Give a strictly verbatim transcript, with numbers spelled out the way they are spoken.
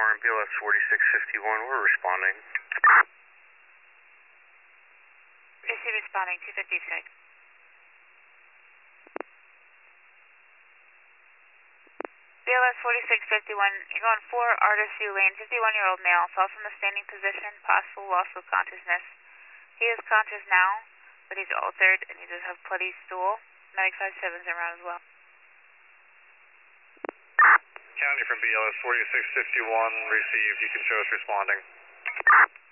Warren, B L S forty-six fifty-one, we're responding. Is he responding? two fifty-six. B L S forty-six fifty-one, you're going four Artis U Lane, fifty-one-year-old male, fell from the standing position, possible loss of consciousness. He is conscious now, but he's altered and he does have bloody stool. Medic five seven's around as well. County from B L S forty-six fifty-one, received, you can show us responding.